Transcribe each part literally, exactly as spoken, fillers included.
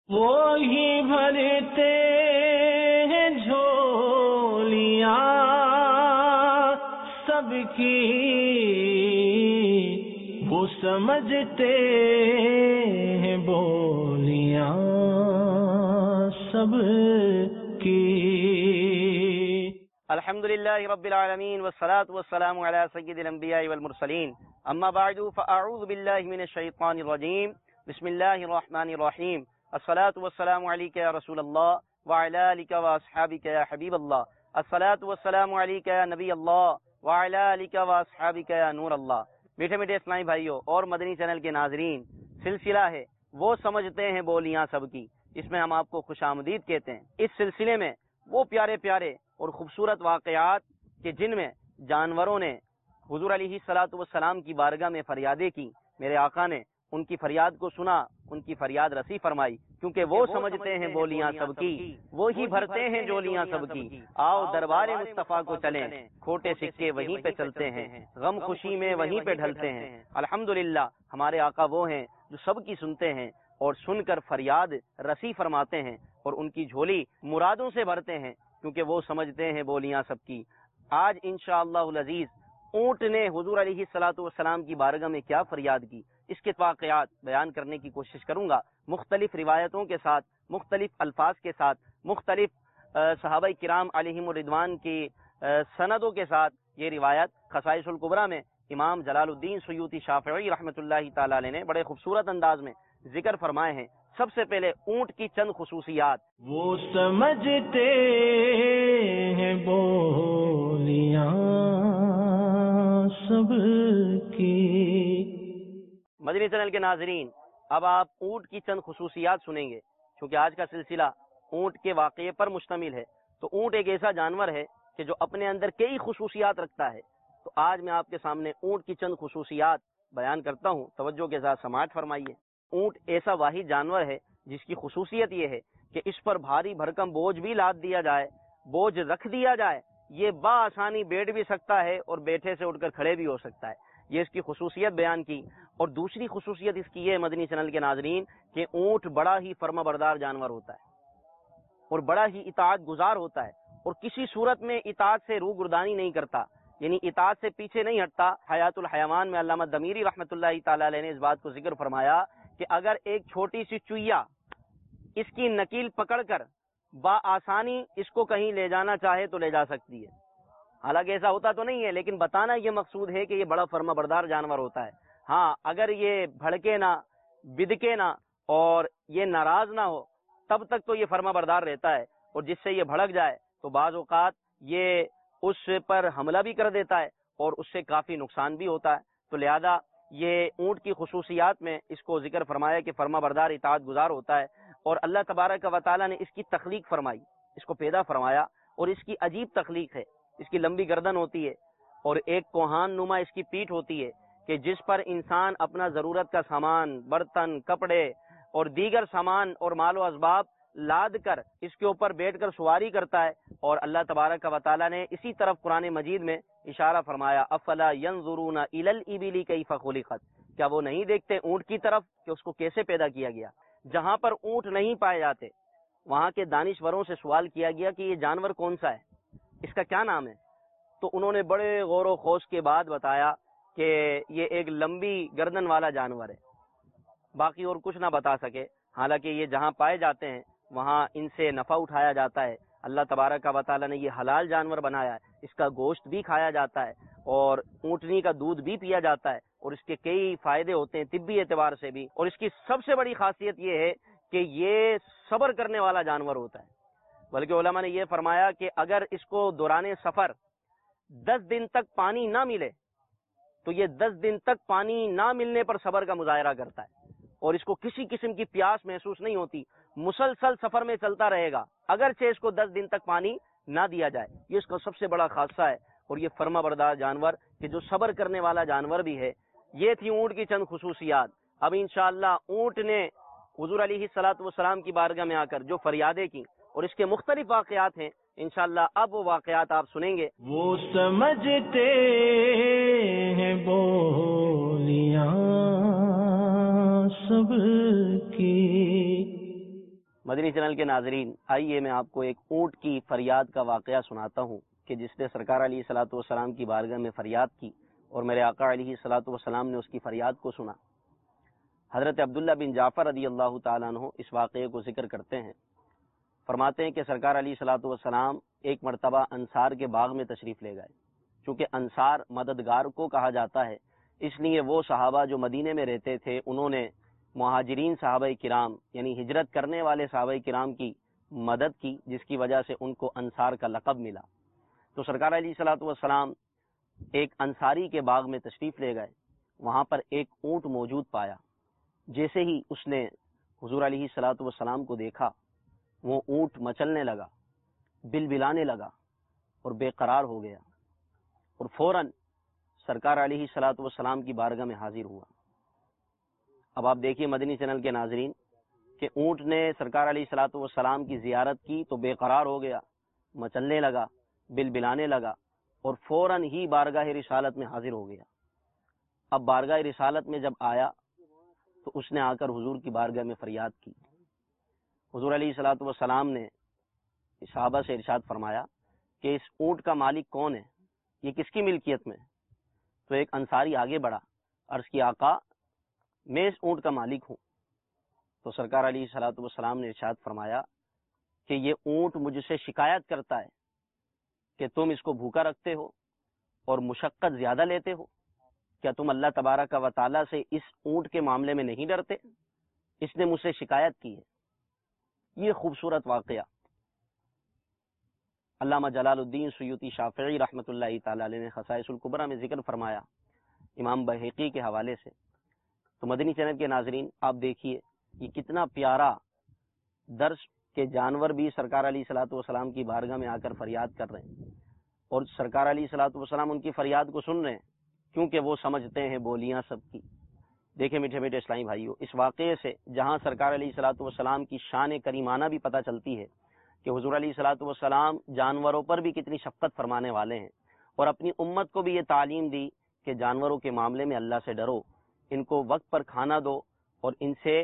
وہی بھرتے ہیں جھولیاں سب کی، وہ سمجھتے ہیں بولیاں سب کی۔ الحمدللہ رب العالمین والصلاة والسلام علی سید الانبیاء والمرسلین، اما بعد فاعوذ باللہ من الشیطان الرجیم، بسم اللہ الرحمن الرحیم، الصلاة والسلام علیک یا رسول اللہ وعلی آلک واصحابک یا حبیب اللہ، الصلاة والسلام علیک یا نبی اللہ وعلی آلک واصحابک یا نور اللہ۔ میٹھے میٹھے اسلامی بھائیوں اور مدنی چینل کے ناظرین، سلسلہ ہے وہ سمجھتے ہیں بولیاں سب کی، اس میں ہم آپ کو خوش آمدید کہتے ہیں۔ اس سلسلے میں وہ پیارے پیارے اور خوبصورت واقعات کہ جن میں جانوروں نے حضور علیہ الصلوۃ والسلام کی بارگاہ میں فریادیں کی، میرے آقا نے ان کی فریاد کو سنا، ان کی فریاد رسی فرمائی، کیونکہ وہ سمجھتے ہیں بولیاں سب کی، وہی بھرتے ہیں جولیاں سب کی۔ آؤ دربار مصطفیٰ کو چلیں، کھوٹے سکے وہیں پہ چلتے ہیں، غم خوشی میں وہیں پہ ڈھلتے ہیں۔ الحمدللہ ہمارے آقا وہ ہیں جو سب کی سنتے ہیں اور سن کر فریاد رسی فرماتے ہیں اور ان کی جھولی مرادوں سے بھرتے ہیں، کیونکہ وہ سمجھتے ہیں بولیاں سب کی۔ آج انشاءاللہ العزیز اونٹ نے حضور علیہ الصلوۃ والسلام کی بارگاہ میں کیا فریاد کی، اس کے واقعات بیان کرنے کی کوشش کروں گا، مختلف روایتوں کے ساتھ، مختلف الفاظ کے ساتھ، مختلف صحابہ کرام علیہم الرضوان کی سندوں کے ساتھ۔ یہ روایت خصائص الکبریٰ میں امام جلال الدین سیوطی شافعی رحمۃ اللہ تعالی علیہ نے بڑے خوبصورت انداز میں ذکر فرمائے ہیں۔ سب سے پہلے اونٹ کی چند خصوصیات۔ وہ سمجھتے ہیں بولیاں سب کی۔ مدنی چینل کے ناظرین، اب آپ اونٹ کی چند خصوصیات سنیں گے، کیونکہ آج کا سلسلہ اونٹ کے واقعے پر مشتمل ہے۔ تو اونٹ ایک ایسا جانور ہے کہ جو اپنے اندر کئی خصوصیات رکھتا ہے۔ تو آج میں آپ کے سامنے اونٹ کی چند خصوصیات بیان کرتا ہوں، توجہ کے ساتھ سماعت فرمائیے۔ اونٹ ایسا واحد جانور ہے جس کی خصوصیت یہ ہے کہ اس پر بھاری بھرکم بوجھ بھی لاد دیا جائے، بوجھ رکھ دیا جائے، یہ بآسانی بیٹھ بھی سکتا ہے اور بیٹھے سے اٹھ کر کھڑے بھی ہو سکتا ہے۔ یہ اس کی خصوصیت بیان کی۔ اور دوسری خصوصیت اس کی یہ مدنی چینل کے ناظرین کہ اونٹ بڑا ہی فرما بردار جانور ہوتا ہے اور بڑا ہی اطاعت گزار ہوتا ہے، اور کسی صورت میں اطاعت سے روگردانی نہیں کرتا، یعنی اطاعت سے پیچھے نہیں ہٹتا۔ حیات الحیوان میں علامہ دمیری رحمۃ اللہ تعالی علیہ نے اس بات کو ذکر فرمایا کہ اگر ایک چھوٹی سی چوہیا اس کی نکیل پکڑ کر بآسانی اس کو کہیں لے جانا چاہے تو لے جا سکتی ہے۔ حالانکہ ایسا ہوتا تو نہیں ہے، لیکن بتانا یہ مقصود ہے کہ یہ بڑا فرما بردار جانور ہوتا ہے۔ ہاں، اگر یہ بھڑکے نہ، بدکے نہ اور یہ ناراض نہ ہو تب تک تو یہ فرما بردار رہتا ہے، اور جس سے یہ بھڑک جائے تو بعض اوقات یہ اس پر حملہ بھی کر دیتا ہے اور اس سے کافی نقصان بھی ہوتا ہے۔ تو لہذا یہ اونٹ کی خصوصیات میں اس کو ذکر فرمایا کہ فرما بردار اطاعت گزار ہوتا ہے، اور اللہ تبارک و تعالیٰ نے اس کی تخلیق فرمائی، اس کو پیدا فرمایا، اور اس کی عجیب تخلیق ہے۔ اس کی لمبی گردن ہوتی ہے اور ایک کوہان نما اس کی پیٹھ ہوتی ہے کہ جس پر انسان اپنا ضرورت کا سامان، برتن، کپڑے اور دیگر سامان اور مال و اسباب لاد کر اس کے اوپر بیٹھ کر سواری کرتا ہے۔ اور اللہ تبارک و تعالیٰ نے اسی طرف قرآن مجید میں اشارہ فرمایا، افلا ينظرون الى الابل کیف خلقت، کیا وہ نہیں دیکھتے اونٹ کی طرف کہ اس کو کیسے پیدا کیا گیا۔ جہاں پر اونٹ نہیں پائے جاتے وہاں کے دانشوروں سے سوال کیا گیا کہ یہ جانور کون سا ہے، اس کا کیا نام ہے؟ تو انہوں نے بڑے غور و خوض کے بعد بتایا کہ یہ ایک لمبی گردن والا جانور ہے، باقی اور کچھ نہ بتا سکے۔ حالانکہ یہ جہاں پائے جاتے ہیں وہاں ان سے نفع اٹھایا جاتا ہے۔ اللہ تبارک و تعالیٰ نے یہ حلال جانور بنایا ہے، اس کا گوشت بھی کھایا جاتا ہے اور اونٹنی کا دودھ بھی پیا جاتا ہے، اور اس کے کئی فائدے ہوتے ہیں طبی اعتبار سے بھی۔ اور اس کی سب سے بڑی خاصیت یہ ہے کہ یہ صبر کرنے والا جانور ہوتا ہے۔ بلکہ علماء نے یہ فرمایا کہ اگر اس کو دوران سفر دس دن تک پانی نہ ملے تو یہ دس دن تک پانی نہ ملنے پر صبر کا مظاہرہ کرتا ہے، اور اس کو کسی قسم کی پیاس محسوس نہیں ہوتی، مسلسل سفر میں چلتا رہے گا اگرچہ اس کو دس دن تک پانی نہ دیا جائے۔ یہ اس کا سب سے بڑا خاصہ ہے، اور یہ فرما بردار جانور کہ جو صبر کرنے والا جانور بھی ہے۔ یہ تھی اونٹ کی چند خصوصیات۔ اب انشاءاللہ اونٹ نے حضور علیہ الصلوۃ والسلام کی بارگاہ میں آ کر جو فریادیں کی اور اس کے مختلف واقعات ہیں، انشاءاللہ اب وہ واقعات آپ سنیں گے۔ وہ سمجھتے ہیں بولیاں سب کی۔ مدنی چینل کے ناظرین، آئیے میں آپ کو ایک اونٹ کی فریاد کا واقعہ سناتا ہوں کہ جس نے سرکار علیہ الصلوۃ والسلام کی بارگاہ میں فریاد کی اور میرے آقا علیہ الصلوۃ والسلام نے اس کی فریاد کو سنا۔ حضرت عبداللہ بن جعفر رضی اللہ تعالیٰ عنہ اس واقعے کو ذکر کرتے ہیں، فرماتے ہیں کہ سرکار علیہ الصلوۃ والسلام ایک مرتبہ انصار کے باغ میں تشریف لے گئے۔ چونکہ انصار مددگار کو کہا جاتا ہے، اس لیے وہ صحابہ جو مدینے میں رہتے تھے انہوں نے مہاجرین صحابہ کرام یعنی ہجرت کرنے والے صحابہ کرام کی مدد کی، جس کی وجہ سے ان کو انصار کا لقب ملا۔ تو سرکار علیہ الصلوۃ والسلام ایک انصاری کے باغ میں تشریف لے گئے، وہاں پر ایک اونٹ موجود پایا۔ جیسے ہی اس نے حضور علیہ الصلوۃ والسلام کو دیکھا، وہ اونٹ مچلنے لگا، بل بلانے لگا اور بے قرار ہو گیا، اور فوراً سرکار علیہ الصلوۃ والسلام کی بارگاہ میں حاضر ہوا۔ اب آپ دیکھیے مدنی چینل کے ناظرین کہ اونٹ نے سرکار علیہ الصلوۃ والسلام کی زیارت کی تو بے قرار ہو گیا، مچلنے لگا، بل بلانے لگا اور فوراً ہی بارگاہ رسالت میں حاضر ہو گیا۔ اب بارگاہ رسالت میں جب آیا تو اس نے آ کر حضور کی بارگاہ میں فریاد کی۔ حضور علیہ الصلوۃ والسلام نے صحابہ سے ارشاد فرمایا کہ اس اونٹ کا مالک کون ہے، یہ کس کی ملکیت میں؟ تو ایک انصاری آگے بڑھا، عرض کی آقا میں اس اونٹ کا مالک ہوں۔ تو سرکار علیہ الصلوۃ والسلام نے ارشاد فرمایا کہ یہ اونٹ مجھ سے شکایت کرتا ہے کہ تم اس کو بھوکا رکھتے ہو اور مشقت زیادہ لیتے ہو، کیا تم اللہ تبارک و تعالیٰ سے اس اونٹ کے معاملے میں نہیں ڈرتے؟ اس نے مجھ سے شکایت کی ہے۔ یہ خوبصورت واقعہ علامہ جلال الدین سیوطی شافعی رحمۃ اللہ تعالی علیہ نے خصائص الکبریٰ میں ذکر فرمایا امام بہقی کے حوالے سے۔ تو مدنی چینل کے ناظرین آپ دیکھیے یہ کتنا پیارا درس کہ جانور بھی سرکار علیہ الصلوۃ والسلام کی بارگاہ میں آ کر فریاد کر رہے ہیں، اور سرکار علیہ الصلوۃ والسلام ان کی فریاد کو سن رہے ہیں، کیونکہ وہ سمجھتے ہیں بولیاں سب کی۔ دیکھیں میٹھے میٹھے اسلامی بھائیوں، اس واقعے سے جہاں سرکار علیہ الصلوۃ والسلام کی شان کریمانہ بھی پتہ چلتی ہے کہ حضور علیہ الصلوۃ والسلام جانوروں پر بھی کتنی شفقت فرمانے والے ہیں، اور اپنی امت کو بھی یہ تعلیم دی کہ جانوروں کے معاملے میں اللہ سے ڈرو، ان کو وقت پر کھانا دو اور ان سے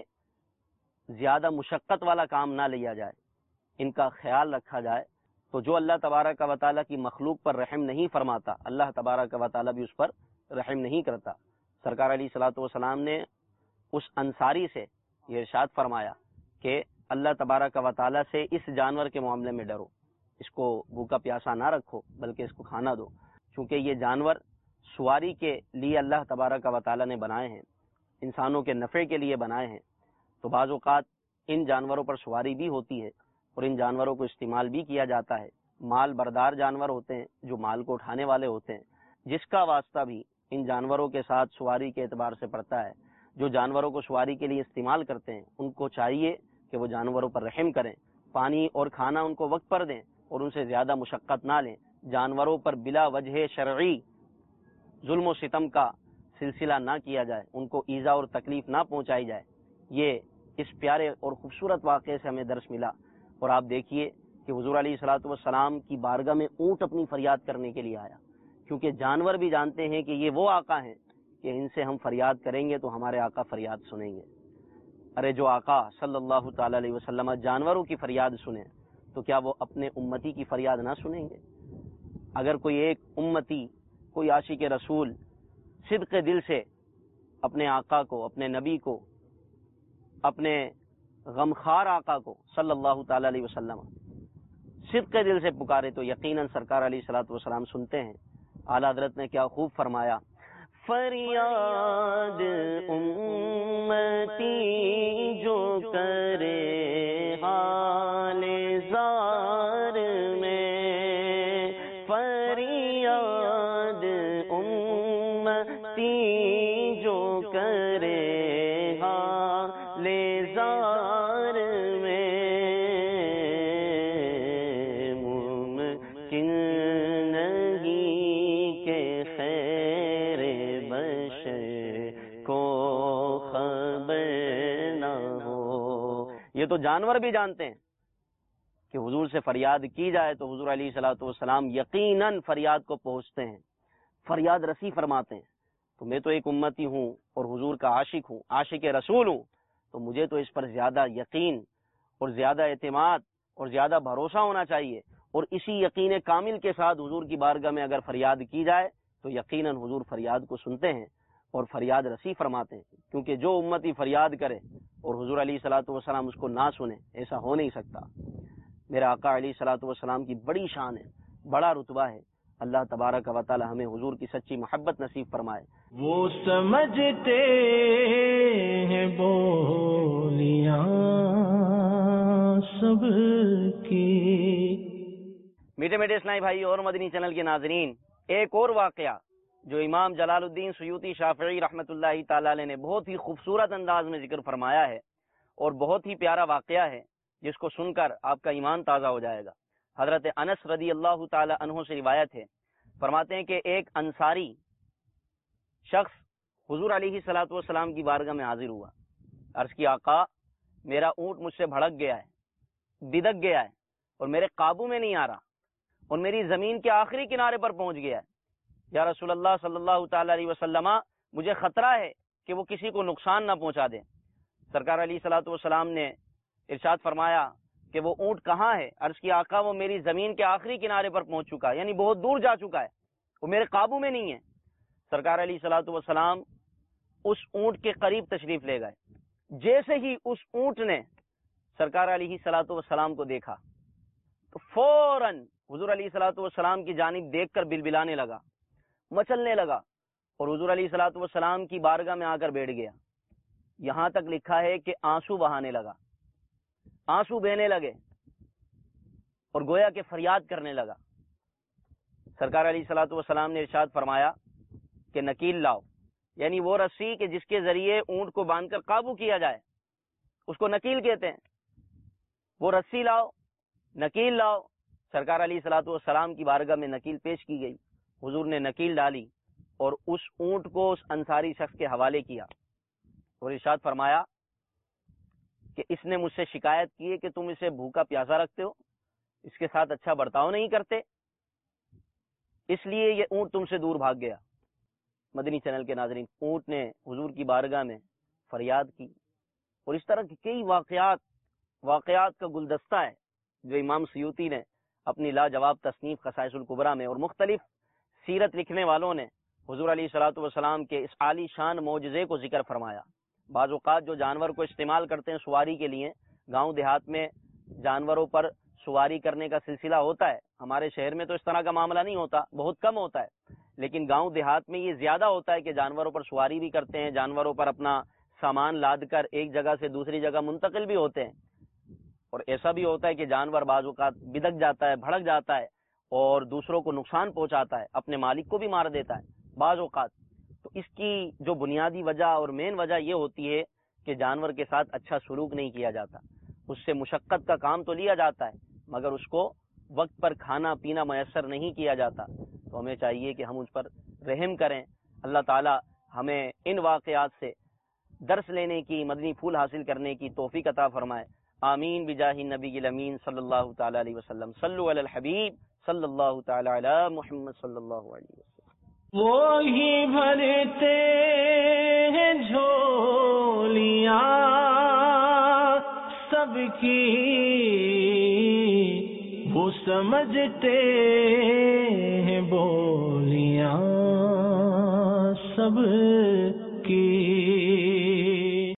زیادہ مشقت والا کام نہ لیا جائے، ان کا خیال رکھا جائے۔ تو جو اللہ تبارک و تعالیٰ کی مخلوق پر رحم نہیں فرماتا، اللہ تبارک و تعالیٰ بھی اس پر رحم نہیں کرتا۔ سرکار علیہ الصلوۃ والسلام نے اس انصاری سے یہ ارشاد فرمایا کہ اللہ تبارک و تعالیٰ سے اس جانور کے معاملے میں ڈرو، اس کو بھوکا پیاسا نہ رکھو بلکہ اس کو کھانا دو، چونکہ یہ جانور سواری کے لیے اللہ تبارک و تعالیٰ نے بنائے ہیں، انسانوں کے نفع کے لیے بنائے ہیں۔ تو بعض اوقات ان جانوروں پر سواری بھی ہوتی ہے اور ان جانوروں کو استعمال بھی کیا جاتا ہے۔ مال بردار جانور ہوتے ہیں جو مال کو اٹھانے والے ہوتے ہیں، جس کا واسطہ بھی ان جانوروں کے ساتھ سواری کے اعتبار سے پڑتا ہے۔ جو جانوروں کو سواری کے لیے استعمال کرتے ہیں ان کو چاہیے کہ وہ جانوروں پر رحم کریں، پانی اور کھانا ان کو وقت پر دیں اور ان سے زیادہ مشقت نہ لیں، جانوروں پر بلا وجہ شرعی ظلم و ستم کا سلسلہ نہ کیا جائے، ان کو ایذا اور تکلیف نہ پہنچائی جائے۔ یہ اس پیارے اور خوبصورت واقعے سے ہمیں درس ملا۔ اور آپ دیکھیے کہ حضور علیہ الصلوۃ والسلام کی بارگاہ میں اونٹ اپنی فریاد کرنے کے لیے آیا، کیونکہ جانور بھی جانتے ہیں کہ یہ وہ آقا ہیں کہ ان سے ہم فریاد کریں گے تو ہمارے آقا فریاد سنیں گے۔ ارے جو آقا صلی اللہ تعالی علیہ وسلم جانوروں کی فریاد سنیں تو کیا وہ اپنے امتی کی فریاد نہ سنیں گے؟ اگر کوئی ایک امتی، کوئی عاشق رسول صدق دل سے اپنے آقا کو، اپنے نبی کو، اپنے غمخوار آقا کو صلی اللہ تعالی علیہ وسلم صدق دل سے پکارے تو یقیناً سرکار علیہ الصلوۃ والسلام سنتے ہیں۔ اعلیٰ حضرت نے کیا خوب فرمایا، فریاد امتی جو کرے حال زار میں، فریاد امتی جو کرے حال زار میں، ممکن نہیں کہ خیر بشر کو خبر نہ ہو۔ یہ تو جانور بھی جانتے ہیں کہ حضور سے فریاد کی جائے تو حضور علیہ الصلوۃ والسلام یقیناً فریاد کو پہنچتے ہیں، فریاد رسی فرماتے ہیں۔ تو میں تو ایک امتی ہوں اور حضور کا عاشق ہوں، عاشق رسول ہوں، تو مجھے تو اس پر زیادہ یقین اور زیادہ اعتماد اور زیادہ بھروسہ ہونا چاہیے، اور اسی یقین کامل کے ساتھ حضور کی بارگاہ میں اگر فریاد کی جائے تو یقیناً حضور فریاد کو سنتے ہیں اور فریاد رسی فرماتے ہیں، کیونکہ جو امتی فریاد کرے اور حضور علیہ الصلوۃ والسلام اس کو نہ سنے، ایسا ہو نہیں سکتا۔ میرے آقا علیہ الصلوۃ والسلام کی بڑی شان ہے، بڑا رتبہ ہے۔ اللہ تبارک و تعالی ہمیں حضور کی سچی محبت نصیب فرمائے۔ وہ سمجھتے ہیں بولیاں سب کی۔ میٹھے میٹھے اسلامی بھائی اور مدنی چینل کے ناظرین، ایک اور واقعہ جو امام جلال الدین سیوطی شافعی رحمۃ اللہ تعالی علیہ نے بہت ہی خوبصورت انداز میں ذکر فرمایا ہے، اور بہت ہی پیارا واقعہ ہے جس کو سن کر آپ کا ایمان تازہ ہو جائے گا۔ حضرت انس رضی اللہ تعالی عنہ سے روایت ہے، فرماتے ہیں کہ ایک انصاری شخص حضور علیہ الصلوۃ والسلام کی بارگاہ میں حاضر ہوا، عرض کی آقا میرا اونٹ مجھ سے بھڑک گیا ہے، بدک گیا ہے، اور میرے قابو میں نہیں آ رہا، اور میری زمین کے آخری کنارے پر پہنچ گیا ہے۔ یا رسول اللہ صلی اللہ تعالی علیہ وسلم، مجھے خطرہ ہے کہ وہ کسی کو نقصان نہ پہنچا دے۔ سرکار علیہ الصلوۃ والسلام نے ارشاد فرمایا کہ وہ اونٹ کہاں ہے؟ عرض کی آقا وہ میری زمین کے آخری کنارے پر پہنچ چکا ہے، یعنی بہت دور جا چکا ہے، وہ میرے قابو میں نہیں ہے۔ سرکار علیہ الصلوۃ والسلام اس اونٹ کے قریب تشریف لے گئے۔ جیسے ہی اس اونٹ نے سرکار علیہ الصلوۃ والسلام کو دیکھا تو فوراً حضور علیہ الصلوۃ والسلام کی جانب دیکھ کر بلبلانے لگا، مچلنے لگا، اور حضور علیہ الصلوۃ والسلام کی بارگاہ میں آ کر بیٹھ گیا۔ یہاں تک لکھا ہے کہ آنسو بہانے لگا، آنسو بہنے لگے، اور گویا کہ فریاد کرنے لگا۔ سرکار علیہ الصلوۃ والسلام نے ارشاد فرمایا کہ نکیل لاؤ، یعنی وہ رسی کہ جس کے ذریعے اونٹ کو باندھ کر قابو کیا جائے، اس کو نکیل کہتے ہیں۔ وہ رسی لاؤ، نکیل لاؤ۔ سرکار علیہ الصلوۃ والسلام کی بارگاہ میں نکیل پیش کی گئی، حضور نے نکیل ڈالی اور اس اونٹ کو اس انصاری شخص کے حوالے کیا، اور ارشاد فرمایا کہ اس نے مجھ سے شکایت کی ہے کہ تم اسے بھوکا پیاسا رکھتے ہو، اس کے ساتھ اچھا برتاؤ نہیں کرتے، اس لیے یہ اونٹ تم سے دور بھاگ گیا۔ مدنی چینل کے ناظرین، اونٹ نے حضور کی بارگاہ میں فریاد کی، اور اس طرح کے کئی واقعات واقعات کا گلدستہ ہے جو امام سیوطی نے اپنی لاجواب تصنیف خصائص الکبریٰ میں، اور مختلف سیرت لکھنے والوں نے حضور علیہ الصلوۃ والسلام کے اس عالی شان معجزے کو ذکر فرمایا۔ بعض اوقات جو جانور کو استعمال کرتے ہیں سواری کے لیے، گاؤں دیہات میں جانوروں پر سواری کرنے کا سلسلہ ہوتا ہے، ہمارے شہر میں تو اس طرح کا معاملہ نہیں ہوتا، بہت کم ہوتا ہے، لیکن گاؤں دیہات میں یہ زیادہ ہوتا ہے کہ جانوروں پر سواری بھی کرتے ہیں، جانوروں پر اپنا سامان لاد کر ایک جگہ سے دوسری جگہ منتقل بھی ہوتے ہیں، اور ایسا بھی ہوتا ہے کہ جانور بعض اوقات بدک جاتا ہے، بھڑک جاتا ہے، اور دوسروں کو نقصان پہنچاتا ہے، اپنے مالک کو بھی مار دیتا ہے بعض اوقات۔ تو اس کی جو بنیادی وجہ اور مین وجہ یہ ہوتی ہے کہ جانور کے ساتھ اچھا سلوک نہیں کیا جاتا، اس سے مشقت کا کام تو لیا جاتا ہے مگر اس کو وقت پر کھانا پینا میسر نہیں کیا جاتا۔ تو ہمیں چاہیے کہ ہم اس پر رحم کریں۔ اللہ تعالی ہمیں ان واقعات سے درس لینے کی، مدنی پھول حاصل کرنے کی توفیق عطا فرمائے۔ آمین بجاہ نبی الامین صلی اللہ تعالی علیہ وسلم۔ صلو علی الحبیب صلی اللہ تعالی علی محمد صلی اللہ علیہ وسلم۔ وہی بھرتے ہیں جھولیاں سب کی، وہ سمجھتے ہیں بولیاں سب کی۔